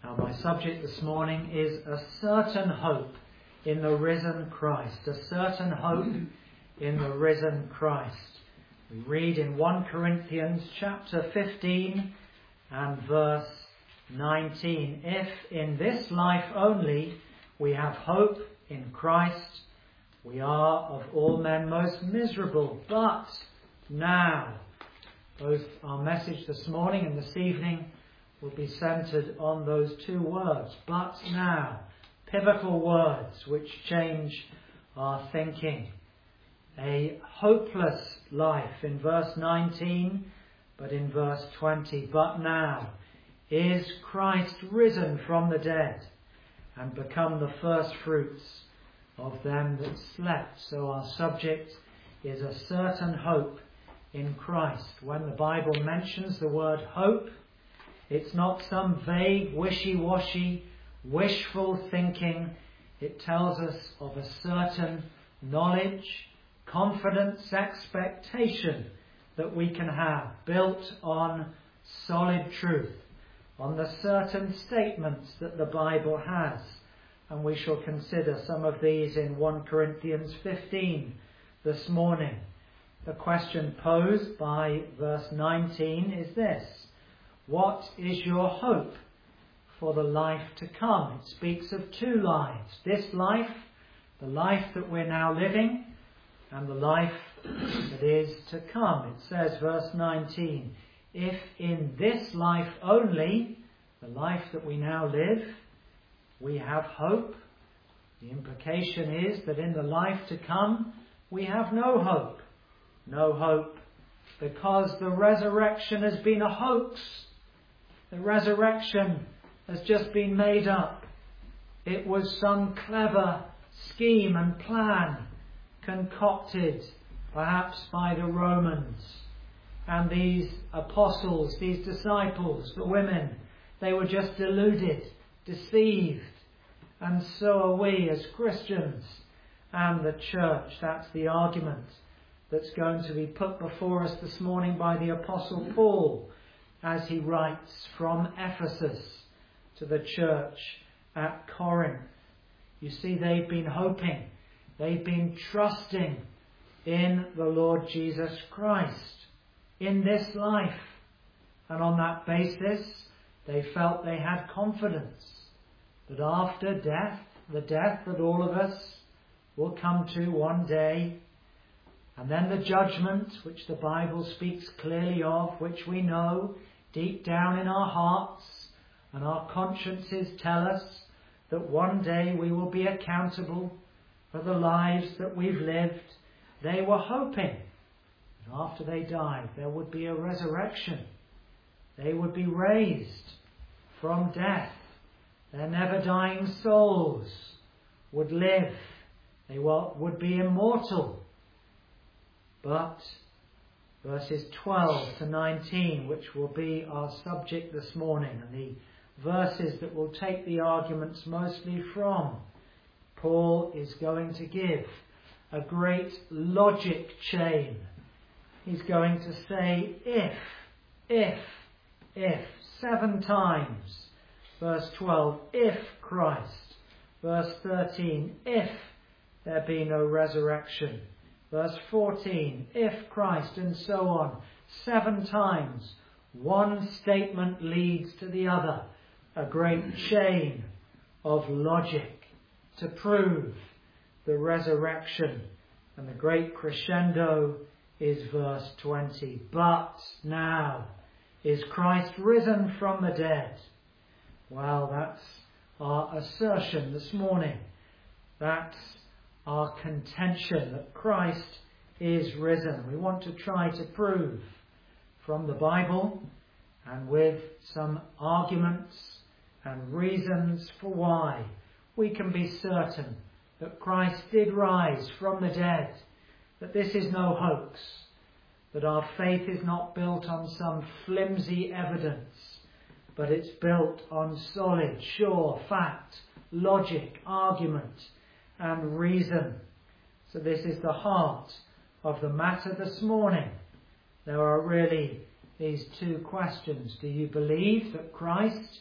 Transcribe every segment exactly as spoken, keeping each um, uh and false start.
Now, my subject this morning is a certain hope in the risen Christ. A certain hope in the risen Christ. We read in First Corinthians chapter fifteen and verse nineteen. If in this life only we have hope in Christ, we are of all men most miserable. But now, both our message this morning and this evening will be centred on those two words, but now, pivotal words which change our thinking. A hopeless life in verse nineteen, but in verse twenty, but now is Christ risen from the dead and become the first fruits of them that slept. So our subject is a certain hope in Christ. When the Bible mentions the word hope, it's not some vague, wishy-washy, wishful thinking. It tells us of a certain knowledge, confidence, expectation that we can have, built on solid truth, on the certain statements that the Bible has. And we shall consider some of these in First Corinthians fifteen this morning. The question posed by verse nineteen is this: what is your hope for the life to come? It speaks of two lives. This life, the life that we're now living, and the life that is to come. It says, verse nineteen, if in this life only, the life that we now live, we have hope, the implication is that in the life to come, we have no hope. No hope because the resurrection has been a hoax. The resurrection has just been made up. It was some clever scheme and plan concocted perhaps by the Romans. And these apostles, these disciples, the women, they were just deluded, deceived. And so are we as Christians and the church. That's the argument that's going to be put before us this morning by the Apostle Paul as he writes from Ephesus to the church at Corinth. You see, they've been hoping, they've been trusting in the Lord Jesus Christ in this life. And on that basis, they felt they had confidence that after death, the death that all of us will come to one day, and then the judgment which the Bible speaks clearly of, which we know deep down in our hearts, and our consciences tell us that one day we will be accountable for the lives that we've lived. They were hoping that after they died there would be a resurrection. They would be raised from death. Their never-dying souls would live. They would be immortal. But verses twelve to nineteen, which will be our subject this morning, and the verses that will take the arguments mostly from, Paul is going to give a great logic chain. He's going to say if, if, if, seven times. Verse twelve, if Christ. Verse thirteen, if there be no resurrection. Verse fourteen, if Christ, and so on. Seven times. One statement leads to the other. A great chain of logic to prove the resurrection. And the great crescendo is verse twenty. But now is Christ risen from the dead. Well, that's our assertion this morning. That's our contention that Christ is risen. We want to try to prove from the Bible and with some arguments and reasons for why we can be certain that Christ did rise from the dead, that this is no hoax, that our faith is not built on some flimsy evidence, but it's built on solid, sure fact, logic, argument, and reason. So this is the heart of the matter this morning. There are really these two questions. Do you believe that Christ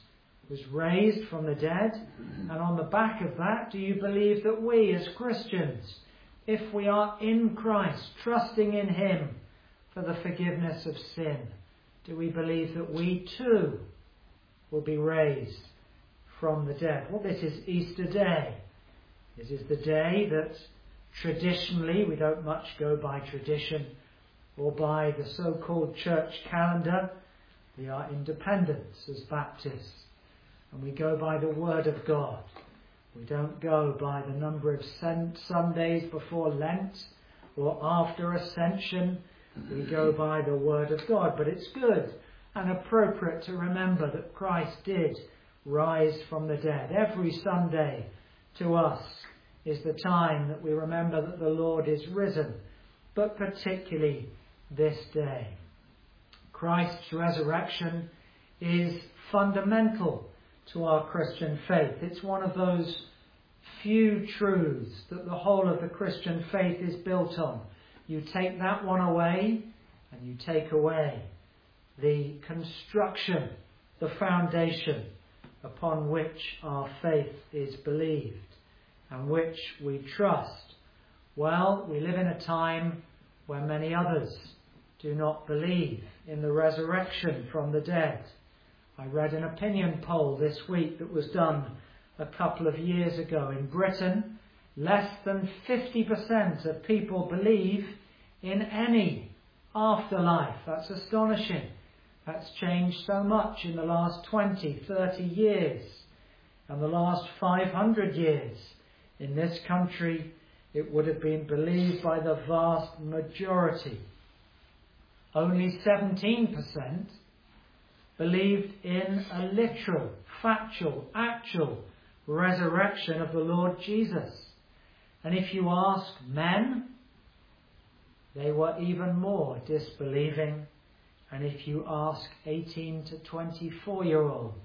was raised from the dead? And on the back of that, do you believe that we as Christians, if we are in Christ, trusting in Him for the forgiveness of sin, do we believe that we too will be raised from the dead? Well, this is Easter Day. This is the day that traditionally, we don't much go by tradition or by the so-called church calendar. We are independent as Baptists, and we go by the Word of God. We don't go by the number of Sundays before Lent or after Ascension. We go by the Word of God. But it's good and appropriate to remember that Christ did rise from the dead. Every Sunday to us is the time that we remember that the Lord is risen, but particularly this day. Christ's resurrection is fundamental to our Christian faith. It's one of those few truths that the whole of the Christian faith is built on. You take that one away, and you take away the construction, the foundation upon which our faith is believed and which we trust. Well, we live in a time where many others do not believe in the resurrection from the dead. I read an opinion poll this week that was done a couple of years ago in Britain. Less than fifty percent of people believe in any afterlife. That's astonishing. That's changed so much in the last twenty, thirty years. And the last five hundred years in this country, it would have been believed by the vast majority. Only seventeen percent believed in a literal, factual, actual resurrection of the Lord Jesus. And if you ask men, they were even more disbelieving. And if you ask eighteen to twenty-four year olds,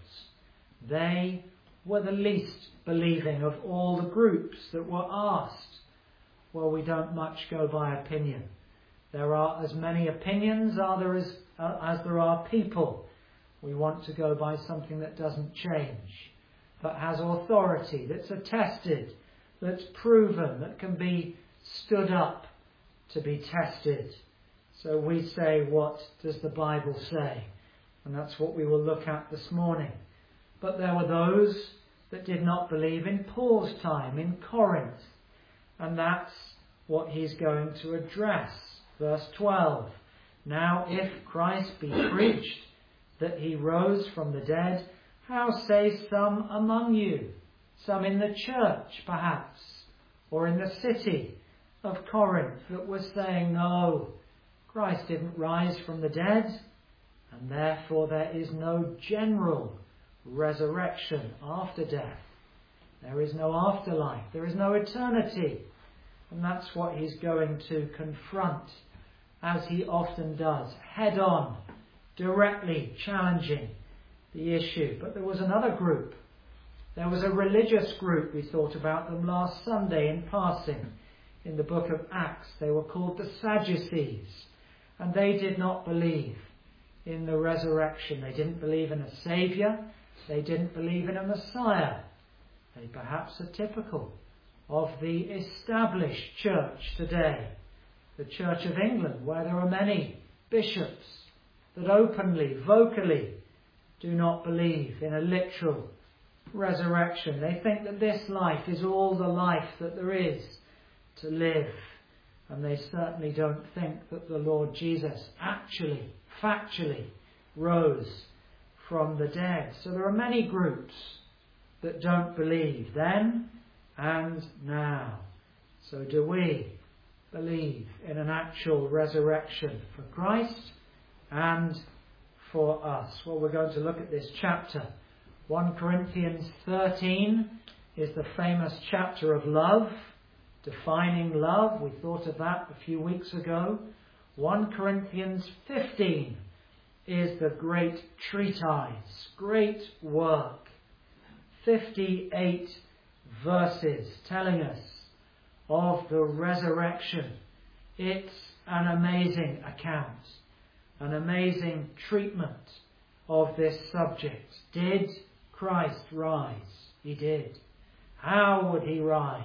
they were the least believing of all the groups that were asked. Well, we don't much go by opinion. There are as many opinions are there as, uh, as there are people. We want to go by something that doesn't change, that has authority, that's attested, that's proven, that can be stood up to be tested. So we say, what does the Bible say? And that's what we will look at this morning. But there were those that did not believe in Paul's time in Corinth. And that's what he's going to address. Verse twelve. Now if Christ be preached that he rose from the dead, how say some among you, some in the church perhaps, or in the city of Corinth, that were saying, no, Christ didn't rise from the dead, and therefore there is no general resurrection after death. There is no afterlife. There is no eternity. And that's what he's going to confront, as he often does, head on, directly challenging the issue. But there was another group. There was a religious group. We thought about them last Sunday in passing in the book of Acts. They were called the Sadducees. And they did not believe in the resurrection. They didn't believe in a Saviour. They didn't believe in a Messiah. They perhaps are typical of the established church today. The Church of England, where there are many bishops that openly, vocally do not believe in a literal resurrection. They think that this life is all the life that there is to live. And they certainly don't think that the Lord Jesus actually, factually, rose from the dead. So there are many groups that don't believe then and now. So do we believe in an actual resurrection for Christ and for us? Well, we're going to look at this chapter. First Corinthians thirteen is the famous chapter of love, defining love. We thought of that a few weeks ago. First Corinthians fifteen is the great treatise, great work. fifty-eight verses telling us of the resurrection. It's an amazing account, an amazing treatment of this subject. Did Christ rise? He did. How would he rise?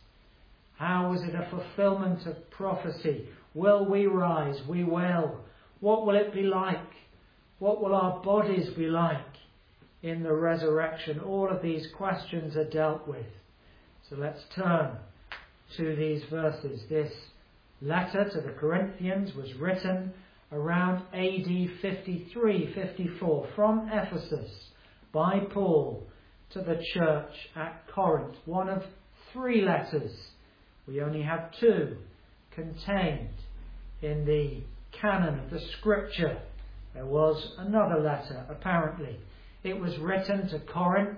How was it a fulfillment of prophecy? Will we rise? We will. What will it be like? What will our bodies be like in the resurrection? All of these questions are dealt with. So let's turn to these verses. This letter to the Corinthians was written around A D fifty-three fifty-four from Ephesus by Paul to the church at Corinth. One of three letters. We only have two contained in the canon of the Scripture. There was another letter, apparently. It was written to Corinth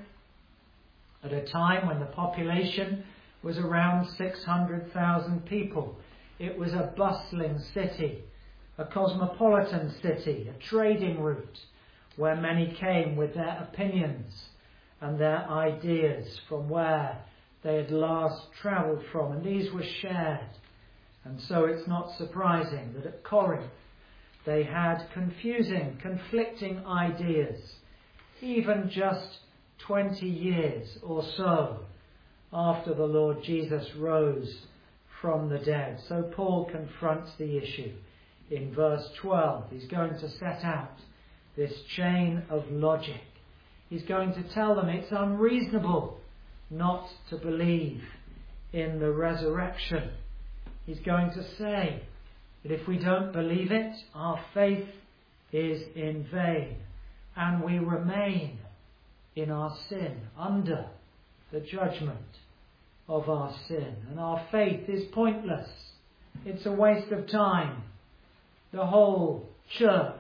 at a time when the population was around six hundred thousand people. It was a bustling city, a cosmopolitan city, a trading route where many came with their opinions and their ideas from where they had last travelled from, and these were shared. And so it's not surprising that at Corinth they had confusing, conflicting ideas, even just twenty years or so after the Lord Jesus rose from the dead. So Paul confronts the issue in verse twelve. He's going to set out this chain of logic. He's going to tell them it's unreasonable not to believe in the resurrection. He's going to say that if we don't believe it, our faith is in vain, and we remain in our sin, under the judgment of our sin. And our faith is pointless. It's a waste of time. The whole church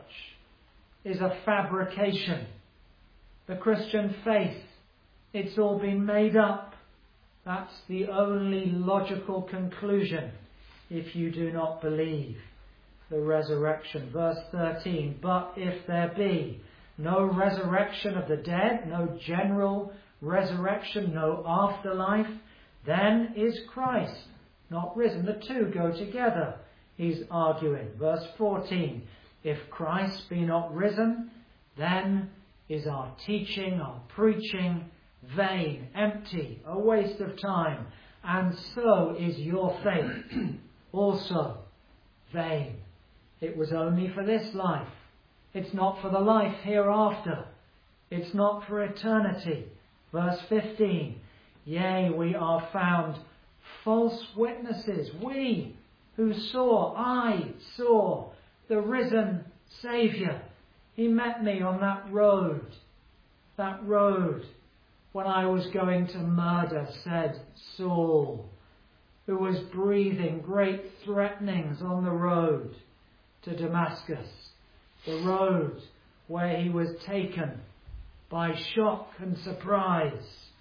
is a fabrication. The Christian faith, it's all been made up. That's the only logical conclusion if you do not believe the resurrection. Verse thirteen, but if there be no resurrection of the dead, no general resurrection, no afterlife, then is Christ not risen. The two go together, he's arguing. Verse fourteen, if Christ be not risen, then is our teaching, our preaching vain, empty, a waste of time, and so is your faith also vain. It was only for this life. It's not for the life hereafter. It's not for eternity. Verse fifteen, yea, we are found false witnesses. We who saw, I saw the risen Saviour. He met me on that road, that road when I was going to murder, said Saul, who was breathing great threatenings on the road to Damascus, the road where he was taken by shock and surprise.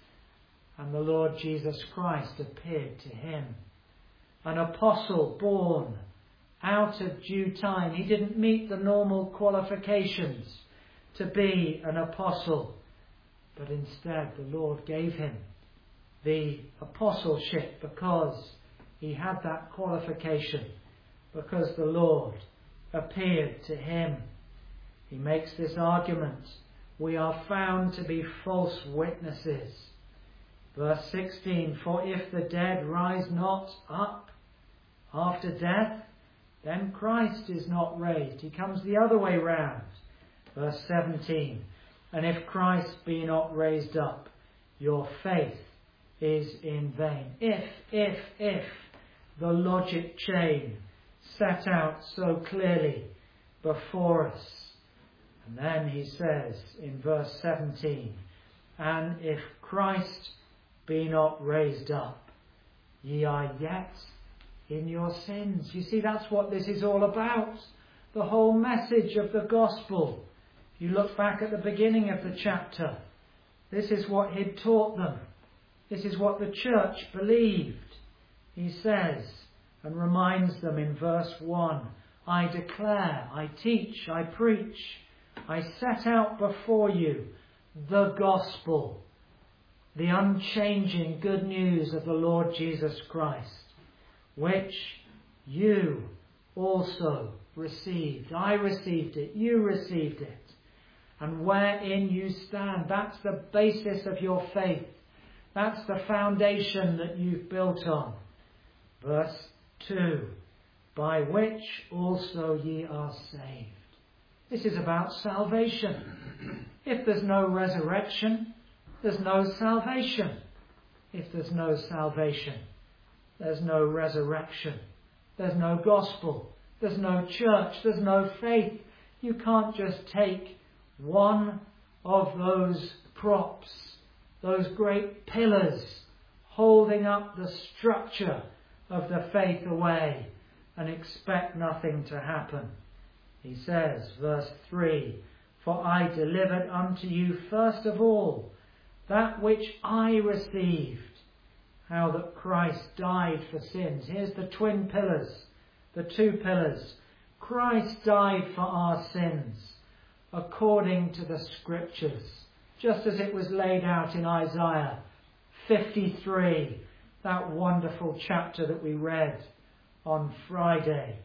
And the Lord Jesus Christ appeared to him. An apostle born out of due time. He didn't meet the normal qualifications to be an apostle, but instead the Lord gave him the apostleship because he had that qualification, because the Lord appeared to him. He makes this argument. We are found to be false witnesses. Verse sixteen, for if the dead rise not up after death, then Christ is not raised. He comes the other way round. Verse seventeen, and if Christ be not raised up, your faith is in vain. If, if, if, the logic chain set out so clearly before us. And then he says in verse seventeen, and if Christ be not raised up, ye are yet in your sins. You see, that's what this is all about. The whole message of the gospel. You look back at the beginning of the chapter. This is what he'd taught them. This is what the church believed. He says and reminds them in verse one, I declare, I teach, I preach, I set out before you the gospel, the unchanging good news of the Lord Jesus Christ, which you also received. I received it, you received it, and wherein you stand. That's the basis of your faith. That's the foundation that you've built on. Verse two, by which also ye are saved. This is about salvation. If there's no resurrection, there's no salvation. If there's no salvation, there's no resurrection. There's no gospel. There's no church. There's no faith. You can't just take one of those props, those great pillars holding up the structure of the faith away and expect nothing to happen. He says, verse three, for I delivered unto you first of all that which I received, how that Christ died for sins. Here's the twin pillars, the two pillars. Christ died for our sins according to the Scriptures, just as it was laid out in Isaiah fifty-three, that wonderful chapter that we read on Friday,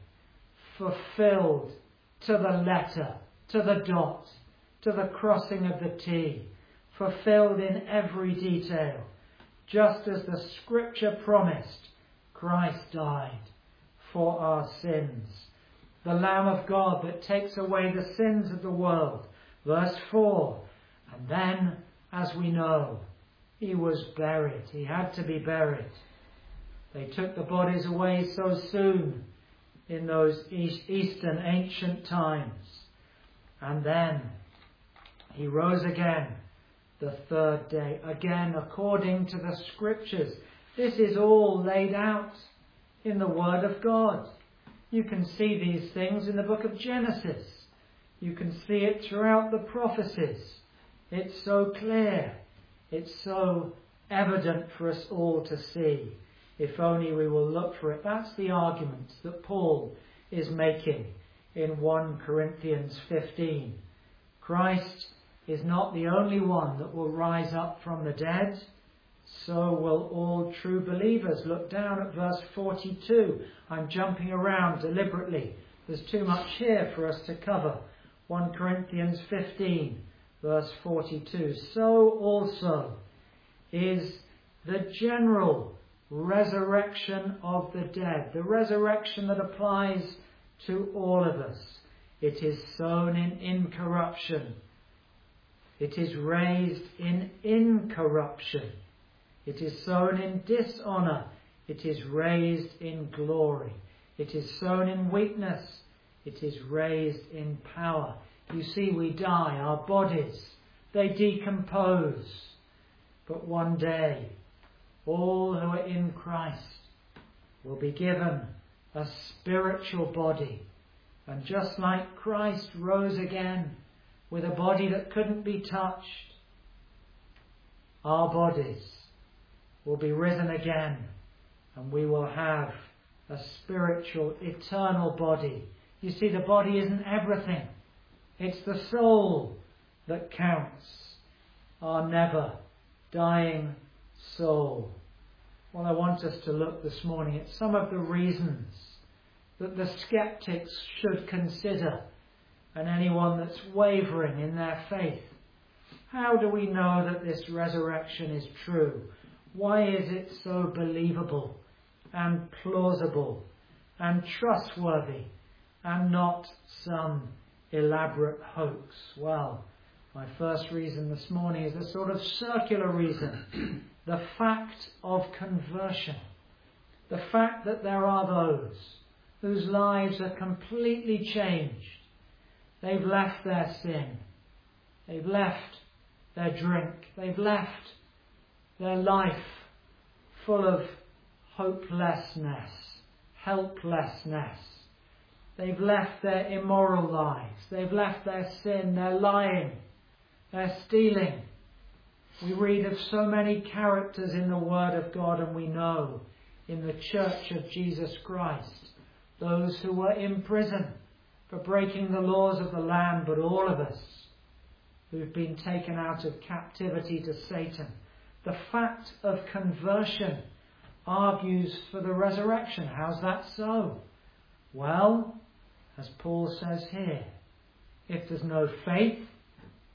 fulfilled to the letter, to the dot, to the crossing of the T, fulfilled in every detail. Just as the Scripture promised, Christ died for our sins. The Lamb of God that takes away the sins of the world. Verse four, and then, as we know, he was buried. He had to be buried. They took the bodies away so soon in those Eastern ancient times. And then he rose again the third day, again according to the Scriptures. This is all laid out in the Word of God. You can see these things in the book of Genesis. You can see it throughout the prophecies. It's so clear. It's so evident for us all to see. If only we will look for it. That's the argument that Paul is making in First Corinthians fifteen. Christ is not the only one that will rise up from the dead. So will all true believers. Look down at verse forty-two. I'm jumping around deliberately. There's too much here for us to cover. First Corinthians fifteen, verse forty-two. So also is the general resurrection of the dead. The resurrection that applies to all of us. It is sown in incorruption. It is raised in incorruption. It is sown in dishonour. It is raised in glory. It is sown in weakness. It is raised in power. You see, we die. Our bodies, they decompose. But one day, all who are in Christ will be given a spiritual body. And just like Christ rose again with a body that couldn't be touched, our bodies will be risen again, and we will have a spiritual, eternal body. You see, the body isn't everything. It's the soul that counts. Our never dying soul. Well, I want us to look this morning at some of the reasons that the skeptics should consider, and anyone that's wavering in their faith. How do we know that this resurrection is true? Why is it so believable and plausible and trustworthy and not some elaborate hoax? Well, my first reason this morning is a sort of circular reason. The fact of conversion. The fact that there are those whose lives are completely changed. They've left their sin. They've left their drink. They've left their life full of hopelessness, helplessness. They've left their immoral lives. They've left their sin, their lying, their stealing. We read of so many characters in the Word of God, and we know in the Church of Jesus Christ, those who were in prison for breaking the laws of the land, but all of us who've been taken out of captivity to Satan. The fact of conversion argues for the resurrection. How's that so? Well, as Paul says here, if there's no faith,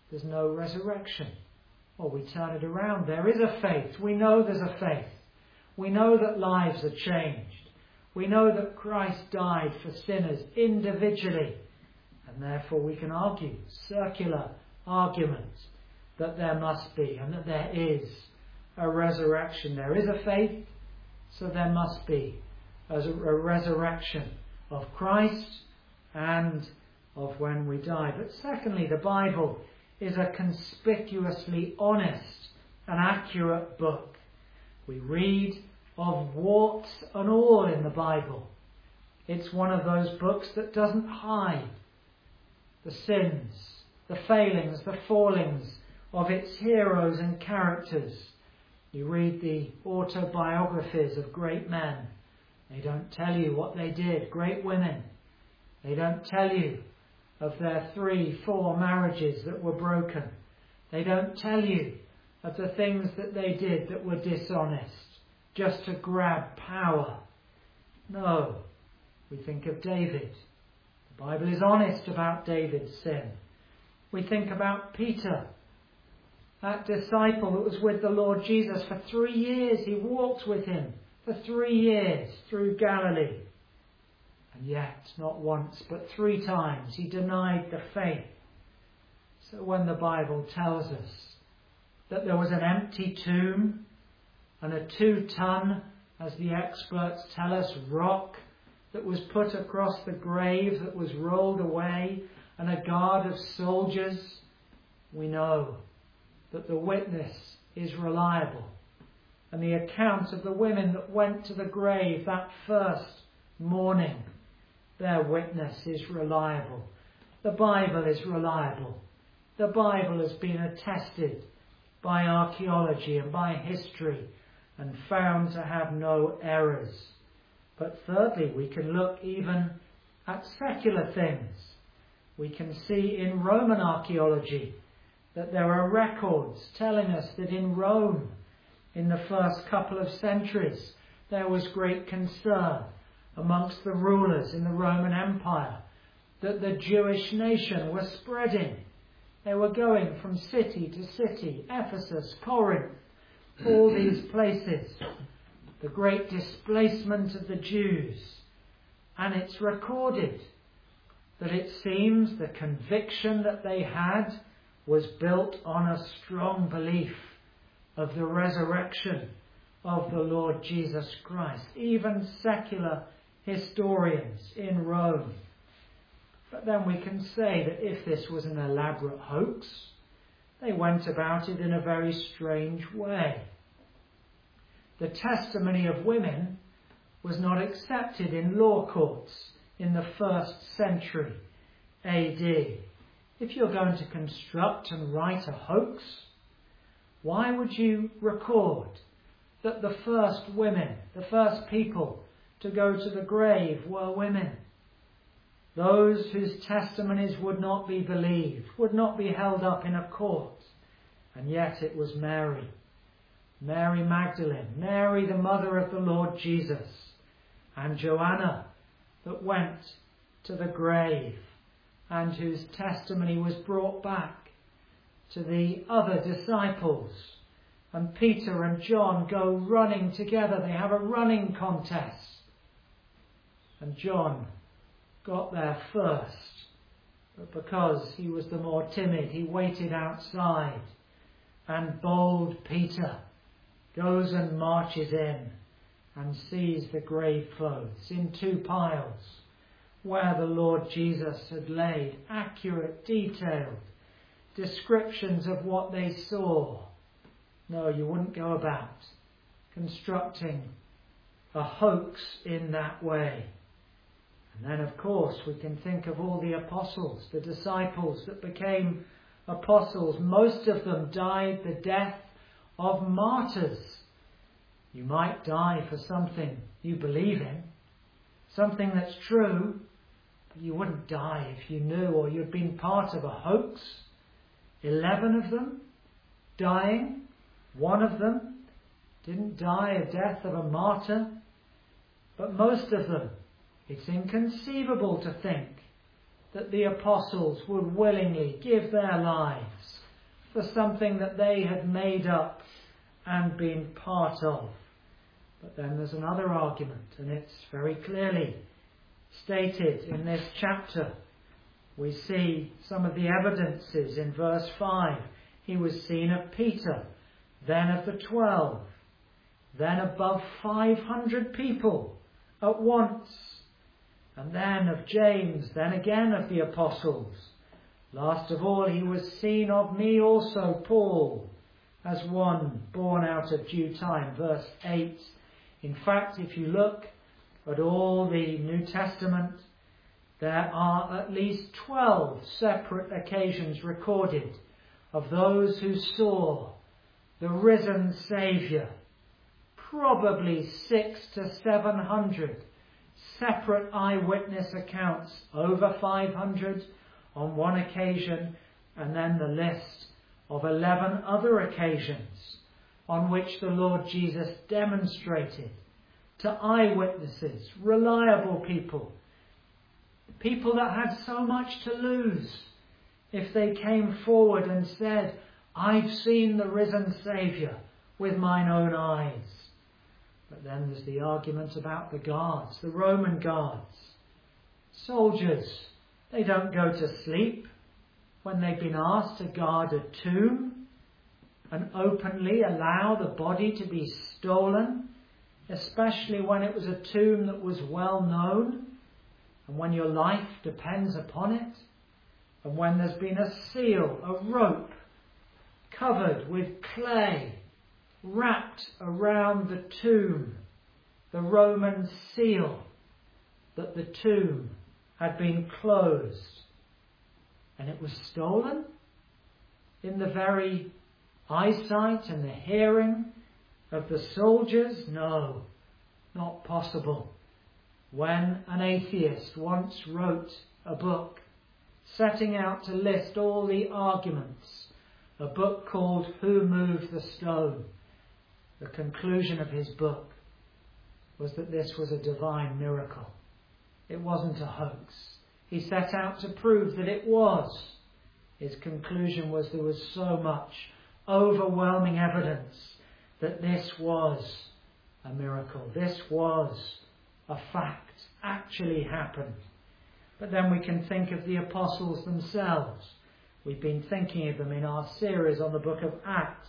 there's no resurrection. Well, we turn it around. There is a faith. We know there's a faith. We know that lives are changed. We know that Christ died for sinners individually. And therefore we can argue, circular arguments, that there must be and that there is a resurrection. There is a faith, so there must be a, a resurrection of Christ and of when we die. But secondly, the Bible is a conspicuously honest and accurate book. We read of warts and all in the Bible. It's one of those books that doesn't hide the sins, the failings, the fallings of its heroes and characters. You read the autobiographies of great men. They don't tell you what they did. Great women. They don't tell you of their three, four marriages that were broken. They don't tell you of the things that they did that were dishonest, just to grab power. No, we think of David. The Bible is honest about David's sin. We think about Peter, that disciple that was with the Lord Jesus for three years. He walked with him for three years through Galilee. And yet, not once, but three times, he denied the faith. So when the Bible tells us that there was an empty tomb and a two-ton, as the experts tell us, rock that was put across the grave that was rolled away, and a guard of soldiers, we know that the witness is reliable. And the account of the women that went to the grave that first morning, their witness is reliable. The Bible is reliable. The Bible has been attested by archaeology and by history and found to have no errors. But thirdly, we can look even at secular things. We can see in Roman archaeology that there are records telling us that in Rome, in the first couple of centuries, there was great concern amongst the rulers in the Roman Empire that the Jewish nation was spreading. They were going from city to city, Ephesus, Corinth, all these places. The great displacement of the Jews. And it's recorded that it seems the conviction that they had was built on a strong belief of the resurrection of the Lord Jesus Christ. Even secular historians in Rome. But then we can say that if this was an elaborate hoax, they went about it in a very strange way. The testimony of women was not accepted in law courts in the first century A D. If you're going to construct and write a hoax, why would you record that the first women, the first people to go to the grave were women? Those whose testimonies would not be believed, would not be held up in a court. And yet it was Mary, Mary Magdalene, Mary the mother of the Lord Jesus, and Joanna that went to the grave and whose testimony was brought back to the other disciples. And Peter and John go running together. They have a running contest. And John got there first. But because he was the more timid, he waited outside. And bold Peter goes and marches in and sees the grave clothes in two piles where the Lord Jesus had laid accurate, detailed descriptions of what they saw. No, you wouldn't go about constructing a hoax in that way. And then, of course, we can think of all the apostles, the disciples that became apostles. Most of them died the death of martyrs. You might die for something you believe in, something that's true, but you wouldn't die if you knew or you'd been part of a hoax. Eleven of them dying. One of them didn't die a death of a martyr. But most of them, it's inconceivable to think that the apostles would willingly give their lives for something that they had made up and been part of. But then there's another argument, and it's very clearly stated in this chapter. We see some of the evidences in verse five. He was seen of Peter, then of the twelve, then above five hundred people at once, and then of James, then again of the apostles. Last of all, he was seen of me also, Paul, as one born out of due time. Verse eight. In fact, if you look at all the New Testament, there are at least twelve separate occasions recorded of those who saw the risen Saviour. Probably six to seven hundred separate eyewitness accounts, over five hundred on one occasion, and then the list of eleven other occasions on which the Lord Jesus demonstrated to eyewitnesses, reliable people, people that had so much to lose, if they came forward and said, I've seen the risen Saviour with mine own eyes. But then there's the argument about the guards, the Roman guards. Soldiers, they don't go to sleep when they've been asked to guard a tomb and openly allow the body to be stolen, especially when it was a tomb that was well known and when your life depends upon it, and when there's been a seal, a rope, covered with clay, wrapped around the tomb, the Roman seal that the tomb had been closed, and it was stolen in the very eyesight and the hearing of the soldiers? No, not possible. When an atheist once wrote a book setting out to list all the arguments, a book called Who Moved the Stone, the conclusion of his book was that this was a divine miracle. It wasn't a hoax. He set out to prove that it was. His conclusion was there was so much overwhelming evidence that this was a miracle. This was a fact, actually happened. But then we can think of the apostles themselves. We've been thinking of them in our series on the book of Acts.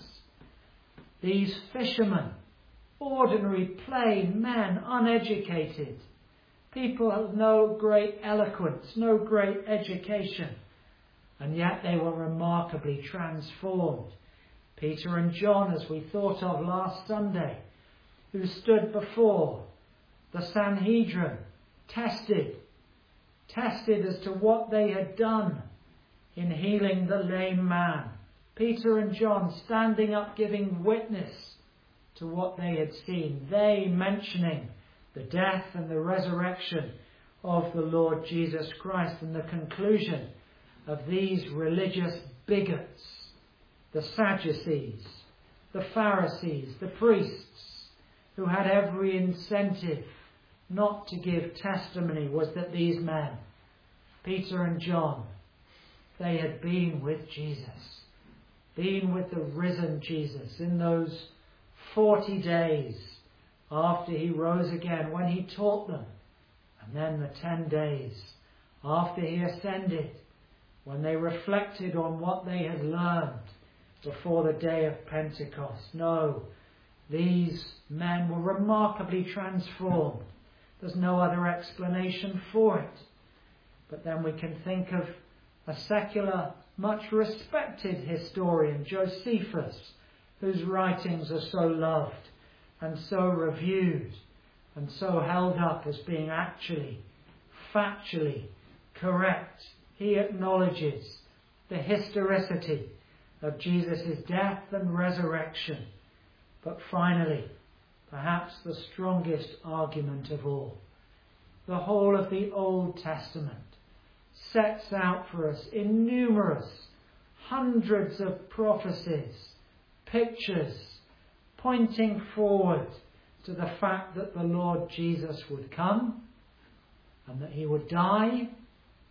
These fishermen, ordinary, plain men, uneducated, people of no great eloquence, no great education, and yet they were remarkably transformed. Peter and John, as we thought of last Sunday, who stood before the Sanhedrin, tested, tested as to what they had done in healing the lame man. Peter and John standing up giving witness to what they had seen. They mentioning the death and the resurrection of the Lord Jesus Christ, and the conclusion of these religious bigots, the Sadducees, the Pharisees, the priests, who had every incentive not to give testimony, was that these men, Peter and John, they had been with Jesus, been with the risen Jesus in those forty days after he rose again, when he taught them, and then the ten days after he ascended, when they reflected on what they had learned before the day of Pentecost. No, these men were remarkably transformed. There's no other explanation for it. But then we can think of a secular, much respected historian, Josephus, whose writings are so loved and so reviewed and so held up as being actually, factually correct. He acknowledges the historicity of Jesus' death and resurrection. But finally, perhaps the strongest argument of all, the whole of the Old Testament sets out for us in numerous hundreds of prophecies, pictures, pointing forward to the fact that the Lord Jesus would come and that he would die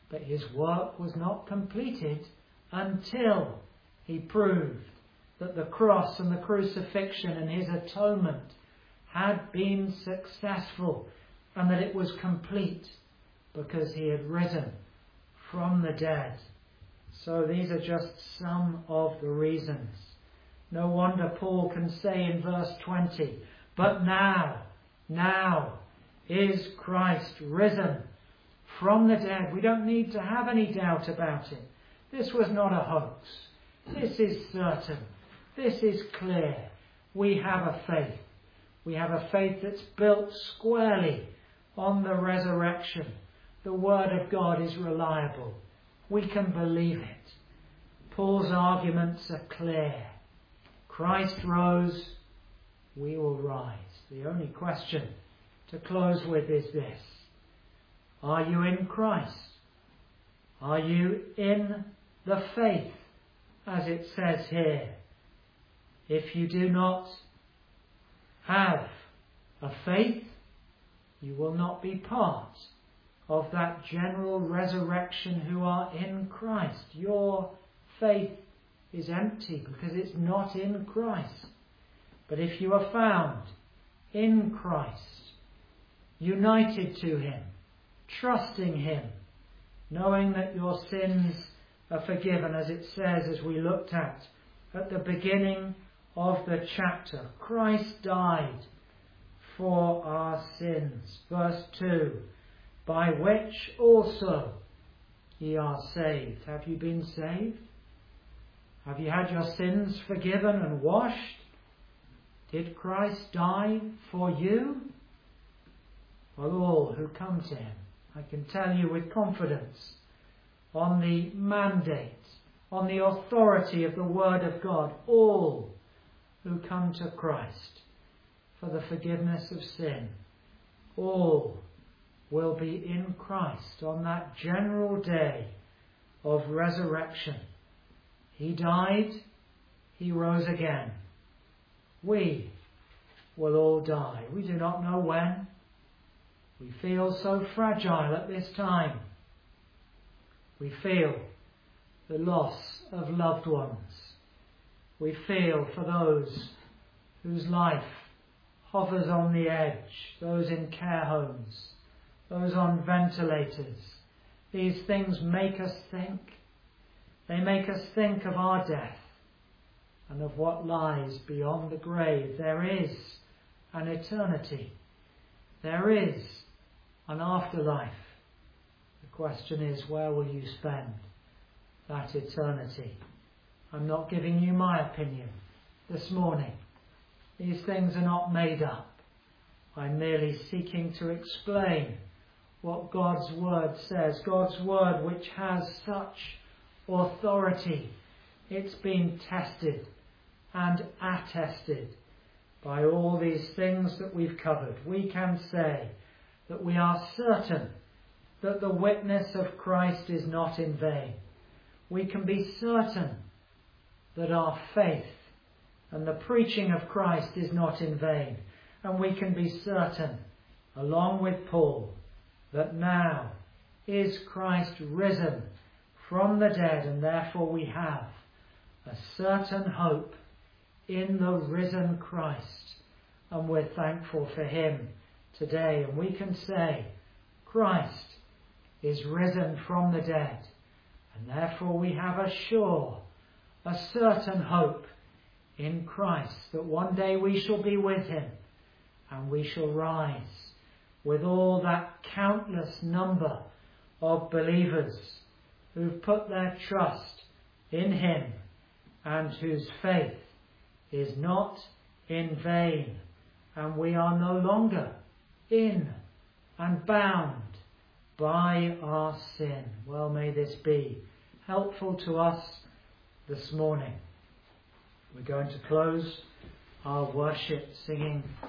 but his work was not completed until he proved that the cross and the crucifixion and his atonement had been successful and that it was complete because he had risen from the dead. So these are just some of the reasons. No wonder Paul can say in verse twenty, but now, now is Christ risen from the dead. We don't need to have any doubt about it. This was not a hoax. This is certain. This is clear. We have a faith. We have a faith that's built squarely on the resurrection. The Word of God is reliable. We can believe it. Paul's arguments are clear. Christ rose, we will rise. The only question to close with is this. Are you in Christ? Are you in the faith, as it says here? If you do not have a faith, you will not be part of that general resurrection who are in Christ. Your faith is empty because it's not in Christ. But if you are found in Christ, united to him, trusting him, knowing that your sins are forgiven, as it says as we looked at at the beginning of the chapter. Christ died for our sins. Verse two, by which also ye are saved. Have you been saved? Have you had your sins forgiven and washed? Did Christ die for you? Well, all who come to him, I can tell you with confidence, on the mandate, on the authority of the Word of God, all who come to Christ for the forgiveness of sin, all will be in Christ on that general day of resurrection. He died, he rose again. We will all die. We do not know when. We feel so fragile at this time. We feel the loss of loved ones. We feel for those whose life hovers on the edge, those in care homes, those on ventilators. These things make us think. They make us think of our death and of what lies beyond the grave. There is an eternity. There is an afterlife. The question is, where will you spend that eternity? I'm not giving you my opinion this morning. These things are not made up. I'm merely seeking to explain what God's Word says. God's Word, which has such authority. It's been tested and attested by all these things that we've covered. We can say that we are certain that the witness of Christ is not in vain. We can be certain that our faith and the preaching of Christ is not in vain. And we can be certain, along with Paul, that now is Christ risen from the dead, and therefore we have a certain hope in the risen Christ. And we're thankful for him today. And we can say, Christ is risen from the dead. And therefore we have a sure, a certain hope in Christ that one day we shall be with him and we shall rise with all that countless number of believers who've put their trust in him and whose faith is not in vain. And we are no longer in and bound by our sin. Well, may this be helpful to us this morning. We're going to close our worship singing